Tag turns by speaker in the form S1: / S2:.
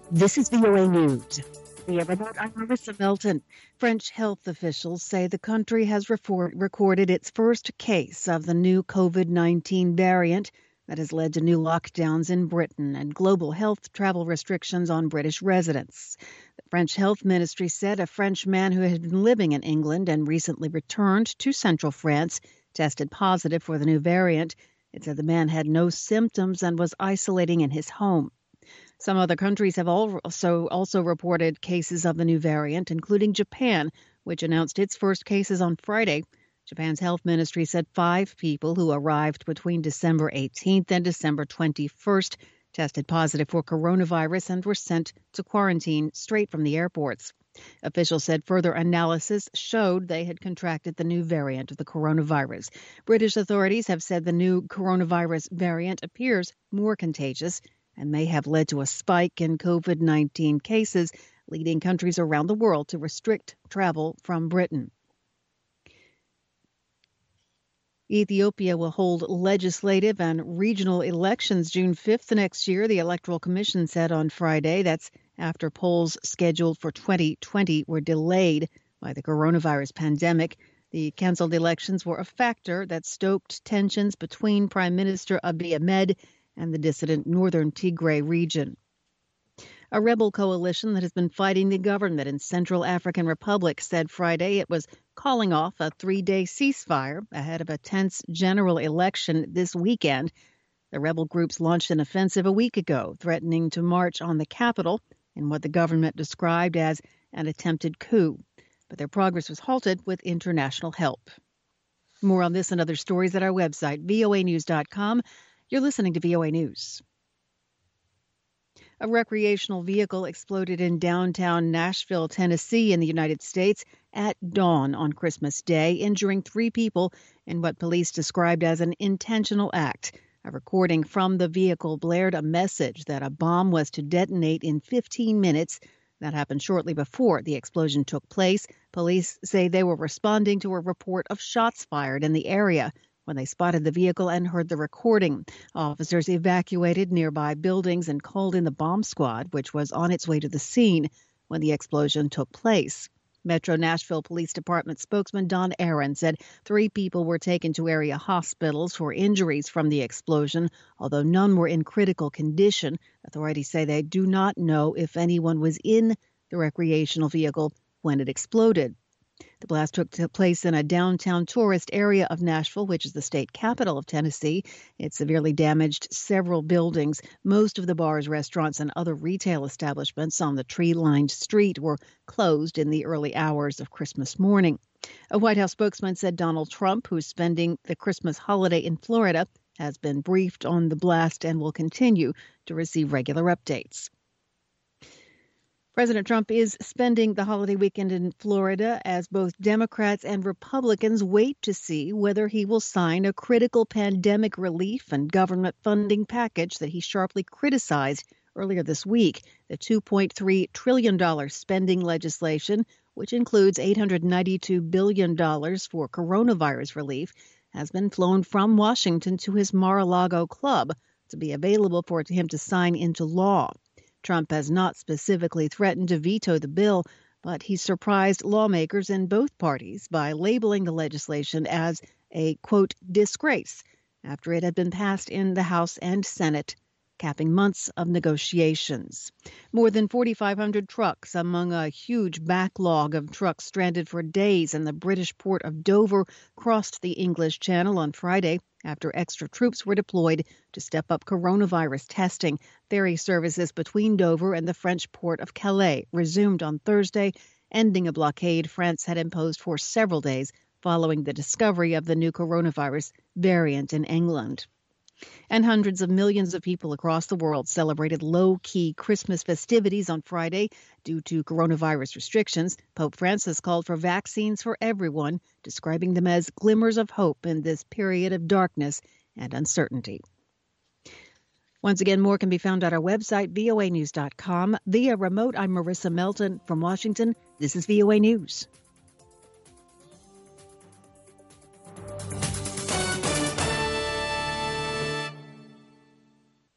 S1: This is VOA News. Via remote, I'm Marissa Melton. French health officials say the country has recorded its first case of the new COVID-19 variant that has led to new lockdowns in Britain and global health travel restrictions on British residents. The French health ministry said a French man who had been living in England and recently returned to central France tested positive for the new variant. It said the man had no symptoms and was isolating in his home. Some other countries have also reported cases of the new variant, including Japan, which announced its first cases on Friday. Japan's health ministry said 5 people who arrived between December 18th and December 21st tested positive for coronavirus and were sent to quarantine straight from the airports. Officials said further analysis showed they had contracted the new variant of the coronavirus. British authorities have said the new coronavirus variant appears more contagious and may have led to a spike in COVID-19 cases, leading countries around the world to restrict travel from Britain. Ethiopia will hold legislative and regional elections June 5th next year, the Electoral Commission said on Friday. That's after polls scheduled for 2020 were delayed by the coronavirus pandemic. The canceled elections were a factor that stoked tensions between Prime Minister Abiy Ahmed and the dissident northern Tigray region. A rebel coalition that has been fighting the government in Central African Republic said Friday it was calling off a 3-day ceasefire ahead of a tense general election this weekend. The rebel groups launched an offensive a week ago, threatening to march on the capital in what the government described as an attempted coup. But their progress was halted with international help. More on this and other stories at our website, voanews.com. You're listening to VOA News. A recreational vehicle exploded in downtown Nashville, Tennessee, in the United States at dawn on Christmas Day, injuring 3 people in what police described as an intentional act. A recording from the vehicle blared a message that a bomb was to detonate in 15 minutes. That happened shortly before the explosion took place. Police say they were responding to a report of shots fired in the area when they spotted the vehicle and heard the recording. Officers evacuated nearby buildings and called in the bomb squad, which was on its way to the scene when the explosion took place. Metro Nashville Police Department spokesman Don Aaron said 3 people were taken to area hospitals for injuries from the explosion, although none were in critical condition. Authorities say they do not know if anyone was in the recreational vehicle when it exploded. The blast took place in a downtown tourist area of Nashville, which is the state capital of Tennessee. It severely damaged several buildings. Most of the bars, restaurants, and other retail establishments on the tree-lined street were closed in the early hours of Christmas morning. A White House spokesman said Donald Trump, who's spending the Christmas holiday in Florida, has been briefed on the blast and will continue to receive regular updates. President Trump is spending the holiday weekend in Florida as both Democrats and Republicans wait to see whether he will sign a critical pandemic relief and government funding package that he sharply criticized earlier this week. The $2.3 trillion spending legislation, which includes $892 billion for coronavirus relief, has been flown from Washington to his Mar-a-Lago club to be available for him to sign into law. Trump has not specifically threatened to veto the bill, but he surprised lawmakers in both parties by labeling the legislation as a, quote, disgrace after it had been passed in the House and Senate, capping months of negotiations. More than 4,500 trucks, among a huge backlog of trucks stranded for days in the British port of Dover, crossed the English Channel on Friday after extra troops were deployed to step up coronavirus testing. Ferry services between Dover and the French port of Calais resumed on Thursday, ending a blockade France had imposed for several days following the discovery of the new coronavirus variant in England. And hundreds of millions of people across the world celebrated low-key Christmas festivities on Friday due to coronavirus restrictions. Pope Francis called for vaccines for everyone, describing them as glimmers of hope in this period of darkness and uncertainty. Once again, more can be found at our website, voanews.com. Via remote, I'm Marissa Melton from Washington. This is VOA News.